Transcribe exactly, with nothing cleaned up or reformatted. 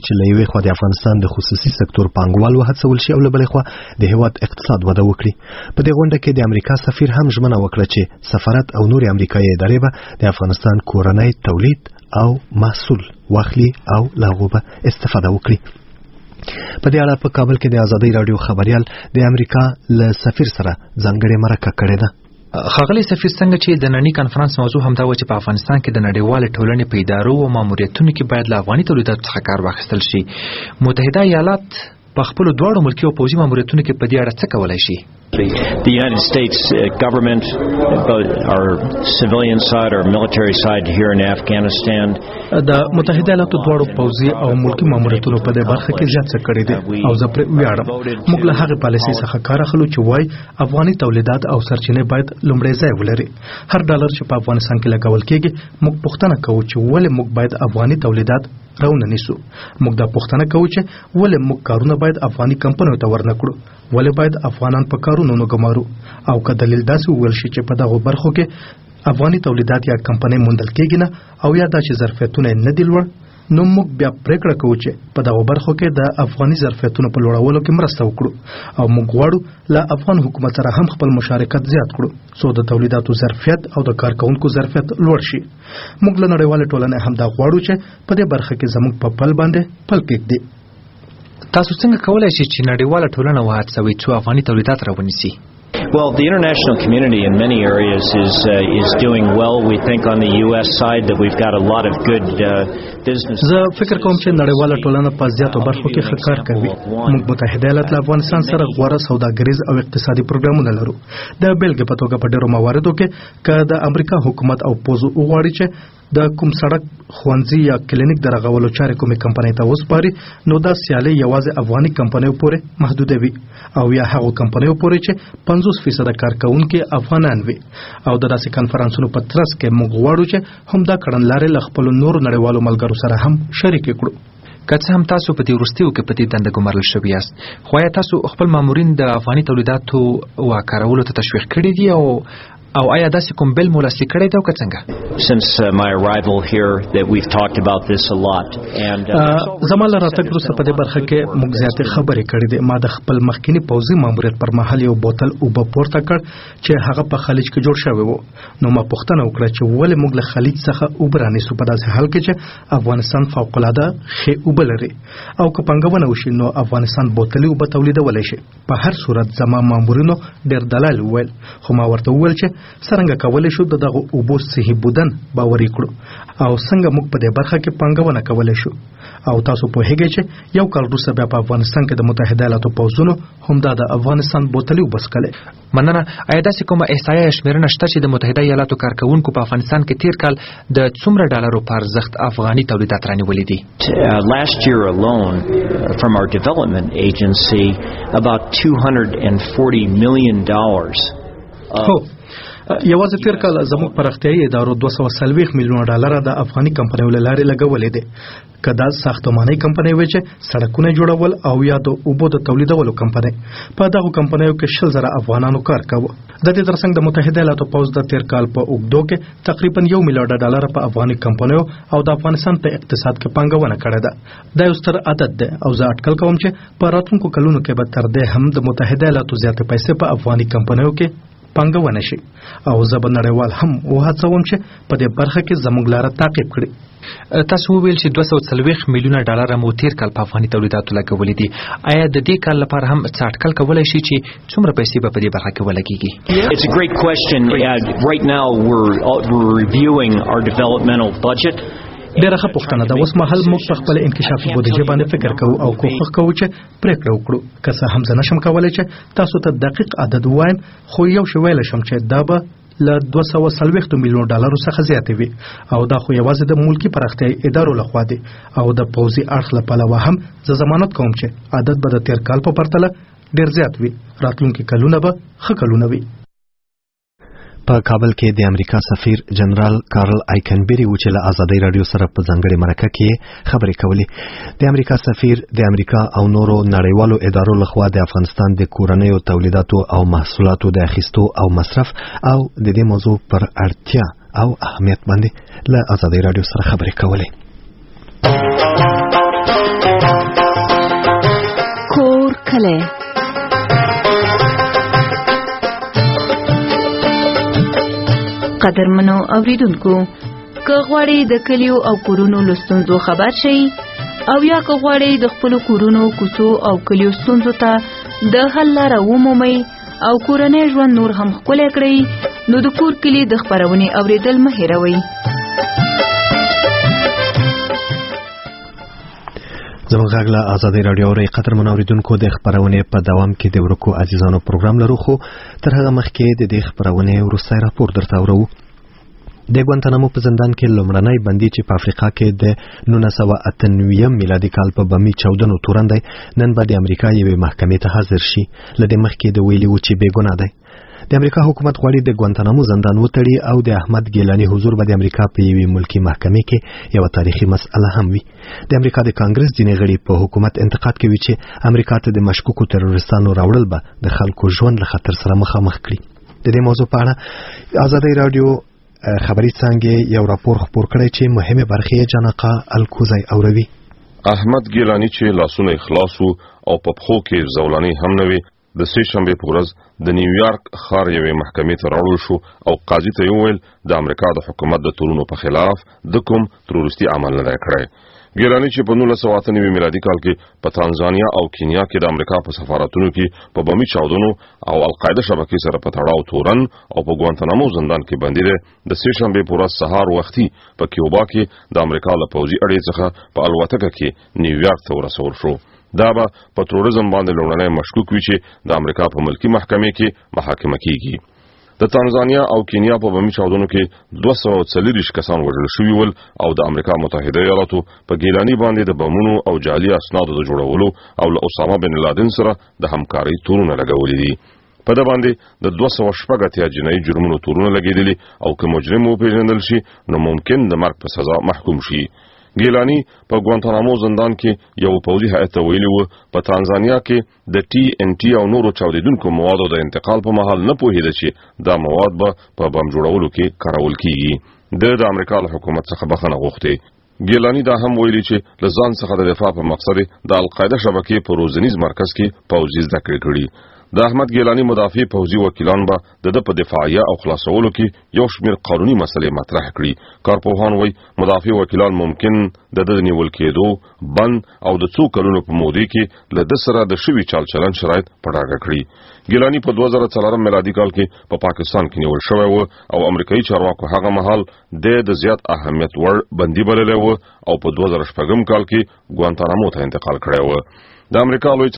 چې له یوې خوا د افغانستان د خصوصي سکتور پانګوال وهڅول شي او له بلې خوا د هیواد اقتصاد وده وکړي. په دې غونډه کې د امریکا سفیر هم ژمنه وکړه چې سفارت او نورې امریکایي ادارې به د افغانستان کورنی تولید او محصول واخلي او له هغو به استفاده وکړي. په دې اړه په کابل کې د ازادۍ راډیو خبريال د امریکا له سفیر سره ځانګړې مرکه کړې ده. ښاغلی سفیر، څنګه چې د ننني کانفرنس موضوع همدا و چې په افغانستان کې د نړیوالې ټولنې په ادارو او ماموریتونو کې باید له افغاني تولیداتو څخه کار واخیستل شي. متحده ایالات په خپل دواړو ملکي او پوځي ماموریتونو کې په دې اړه څه کولای شي؟ The United States government, both our civilian side or military side here in Afghanistan, د متحده ایالاتو دواړو پوځي او ملکي ماموریتونو په دې برخه کې زیات څه کړی دي او زه پرې ویاړم. موږ له هغې پالیسۍ څخه کار اخلو چې وایي افغاني تولیدات او سرچینې باید لومړی ځای ولري. هر ډالر چې په افغانستان کې لګول کېږي موږ پوښتنه کوو چې ولې موږ باید افغاني تولیدات راونه نیسو. موږ دا پوښتنه کوو چې ولې موږ کارونه باید افغاني کمپنیو ته ورنکړو، ولې باید افغانان په کارونو نه ګمارو. او که دلیل داسې وویل شي چې په دغو برخو کې افغاني تولیدات یا کمپنۍ موندل کېږي نه او یا دا چې ظرفیتونه نه دي لوړ، نو موږ بیا پریکړه کوو چې په دغو برخو کې د افغاني ظرفیتونو په لوړولو کې مرسته وکړو او موږ غواړو له افغان حکومت سره هم خپل مشارکت زیات کړو څو د تولیداتو ظرفیت او د کارکونکو ظرفیت لوړ شي. موږ له نړیوالې ټولنې هم دا غواړو چې په دې برخه کې زموږ په پل باندې پل کېږدي. تاسو څنګه کولای شئ چې نړیواله ټولنه وهڅوئ څو افغاني تولیدات راونیسي؟ Well, the international community in many areas is uh, is doing well. We think on the U S side that we've got a lot of good uh, business. زه فکر کوم چې نړیواله ټولنه په زیاتو برخو کې ښه کار کوي. موږ متحده ایالات له افغانستان سره غوره سوداګریز او اقتصادي پروګرامونه لرو. د بیلګې په توګه په ډېرو مواردو کې که د امریکا حکومت او پوځ وغواړي چې د کوم سړک، ښوونځي یا کلینیک د رغولو چارې کومې کمپنۍ ته وسپاري، نو دا سیالي یوازې افغاني کمپنیو پورې محدوده وي او یا هغو کمپنیو پورې چې پنځوس فیصده کارکوونکي افغانان وي. او د داسې کنفرانسونو په ترڅ کې موږ غواړو چې همدا کړنلارې له خپلو نورو نړیوالو ملګرو سره هم شریکې کړو. که څه هم تاسو په دې وروستیو کې په دې دنده ګمارل شوي یاست، خو آیا تاسو خپل مامورین د افغاني تولیداتو وکارولو ته تشویق کړي دي او او آیا داسې کوم بل مو لاسلیک کړی دی او که څنګه؟ Since uh, my arrival here that we've talked about this a lot and زما له راتګ وروسته په دې برخه کې موږ زیاتې خبرې کړې دي. ما د خپل مخکینی پوځي ماموریت پر مهال یو بوتل اوبه پورته کړ چې هغه په خلیج کې جوړ شوی و. نو ما پوښتنه وکړه چې ولې موږ له خلیج څخه اوبه رانیسو په داسې حال کې چې افغانستان فوق‌العاده ښې اوبه لري او که پانګونه وشي نو افغانستان بوتلي اوبه تولیدولی شي. په هر صورت زما مامورینو ډېر دلایل وویل، خو ما ورته وویل چې څرنګه کولی شو د دغه اوبو صحي بودن باوري کړو او څنګه موږ په دې برخه کې پانګونه کولی شو. او تاسو پوهیږئ چې یو کال وروسته بیا په افغانستان کې د متحده ایالاتو پوځونو همدا د افغانستان بوتلي اوبه څښلې. مننه. آیا داسې کومه احصایه یا شمېرنه شته چې د متحده ایالاتو کارکوونکو په افغانستان کې تیر کال د څومره ډالرو په ارزښت افغاني تولیدات رانیولي دي؟ Last year alone from our development agency about two hundred forty million dollars. هو یوازې تیر کال زموږ پراختیایي ادارو دوه سوه څلوېښت میلیونه ډالره د افغاني کمپنیو له لارې لګولې دي. که دا ساختماني کمپنۍ وي چې سړکونه جوړول او یا د اوبو د تولیدولو کمپنۍ، په دغو کمپنیو کې شل زره افغانانو کار کاوه. د دې ترڅنګ د متحده ایالاتو پوځ د تیر کال په اوږدو کې تقریبا یو میلیارډ ډالر په افغاني کمپنیو او د افغانستان په اقتصاد کې پانګونه کړې ده. دا یو ستر عادت دی او زه اټکل کوم چې په راتلونکو کلونو کې به تر دې هم د متحده ایالاتو زیاتې پیسې په افغاني کمپنیو کې پانګونه شي او زه به نړیوال هم وهڅوم چې په دې برخه کې زموږ لاره تعقیب کړي. تاسو وویل چې دوه سوه څلوېښت میلیونه ډالر مو تیر کال په افغاني تولیداتو لګولي دي. آیا د دې کال لپاره هم څه اټکل کولی شي چې څومره پیسې به په دې برخه کې ولګېږي؟ It's a great question. Uh, right now we're, we're reviewing our developmental budget. ډېره ښه پوښتنه ده. اوس مهال موږ په خپل انکشافي بودیجه باندې فکر کوو او کوښښ کوو چې پریکړه وکړو. که څه هم زه نشم کولی چې تاسو ته دقیق عدد ووایم، خو یو شی ویلی شم چې دا به له دوه سوه څلوېښت میلیونو ډالرو څخه زیاتې وي او دا خو یوازې د ملکي پراختیایي ادارو لخوا دی او د پوځي اړخ له پلوه هم زه ضمانت کوم چې عدد به د تیر کال په پرتله ډېر زیات وي. راتلونکي کلونه به ښه کلونه وي. په کابل کې د امریکا سفیر جنرال کارل آیکنبری و چې له ازادۍ راډیو سره په ځانګړې مرکه کې خبرې کولې. د امریکا سفیر د امریکا او نورو نړیوالو ادارو لخوا د افغانستان د کورنیو تولیداتو او محصولاتو د اخیستو او مصرف او د دې موضوع پر اړتیا او اهمیت باندې له ازادۍ راډیو سره خبرې کولې. مجله. قدرمنو اوریدونکو، که غواړئ د کلیو او کورونو له ستونزو خبر شئ او یا که غواړئ د خپلو کورونو، کوڅو او کلیو ستونزو ته د حل لاره ومومئ او کورنۍ ژوند نور هم ښکلی کړئ، نو د کور کلي د خپرونې اوریدل مه هېروئ. زموږ غږ له ازادۍ راډیو اورئ. قدرمنو اوریدونکو، د خپرونې په دوام کې د ورکو عزیزانو پروګرام لرو، خو تر هغه مخکې د دې خپرونې وروستی راپور درته اورو. د ګوانتانامو په زندان کې لومړنی بندي چې په افریقا کې د نولس سوه اته نوي میلادي کال په بمي چاودنو تورن دی، نن به د امریکا یوې محکمې ته حاضر شي. له دې مخکې د ویلي و چې بې ګناه دی. د امریکا حکومت غواړي د ګوانتانامو زندان وتړي او د احمد ګیلاني حضور به د امریکا په یوې ملکی محکمې کې یوه تاریخي مسأله هم وي. د امریکا د کانګرس ځینې غړي په حکومت انتقاد کوي چې امریکا ته د مشکوکو تروریستانو راوړل به د خلکو ژوند له خطر سره مخامخ کړي. د دې موضوع په اړه ازادۍ راډیو خبري څانګې یو راپور خپور کړی چې مهمه برخه یې جنقا الکوزی اوروي. احمد ګیلانی چې لاسونه خلاص او په پخو کې زولانی هم نه وي، د سې شنبه په ورځ د نیویارک ښار یوې محکمې ته راوړل شو او قاضي ته وویل د امریکا د حکومت د تورونو په خلاف د کوم تروریستي عمل نه دی کړی. ګیلانی چې په نولس سوه اته نوي میلادي کال کې په تانزانیا او کینیا کې د امریکا په سفارتونو کې په بمي چاودنو او القاعده شبکې سره په تړاو تورن او په ګوانتانامو زندان کې بندي دی، د سې شنبه په ورځ سهار وختي په کیوبا کې د امریکا له پوځي اډې څخه په الوتکه کې نیویارک ته ورسول شو. دا به په تروریزم باندې لومړنی مشکوک وي چې د امریکا په ملکی محکمې کې محاکمه کیږي. د تانزانیا او کینیا په بمي چاودنو کې دوه سوه څلوېښت کسان وژل شوي ول او د امریکا متحده ایالاتو په ګیلاني باندې د بمونو او جعلي اسنادو د جوړولو او له اسامه بن لادن سره د همکارۍ تورونه لګولي دي. په دا باندې د دوه سوه شپږ اتیا جنایي جرمونو تورونه لګېدلي او که مجرم وپېژندل شي نو ممکن د مرګ په سزا محکوم شي. ګیلانی په ګوانتانامو زندان کې یو پوځي هیئت ته ویلي و په تانزانیا کې د ټي ان ټي او نورو چاودیدونکو موادو د انتقال په مهال نه پوهېده چې دا مواد به په بم جوړولو کې کارول کیږي. د د امریکا له حکومت څخه بخښنه غوښتې. ګیلانی دا هم ویلي چې له ځان څخه د دفاع په مقصد د القاعده شبکې په روزنیز مرکز کې پوځي زده کړې کړي. د احمد ګیلانی مدافع پوځي وکیلان به د د په دفاعیه او خلاصولو کې یو شمېر قانوني مسلې مطرح کړي. کارپوهان وایي مدافع وکیلان ممکن د د نیول کېدو، بند او د څو کلونو په مودې کې له د سره د شوي چال چلن شرایط په ډاګه کړي. ګیلانی په دوه زره څلورم میلادي کال کې په پا پاکستان کې نیول شوی و او امریکایي چارواکو هغه مهال د د زیات اهمیت وړ بندي بللی و او په دوه زره شپږم کال کې ګوانتانامو ته انتقال کړی و. د امریکا لوی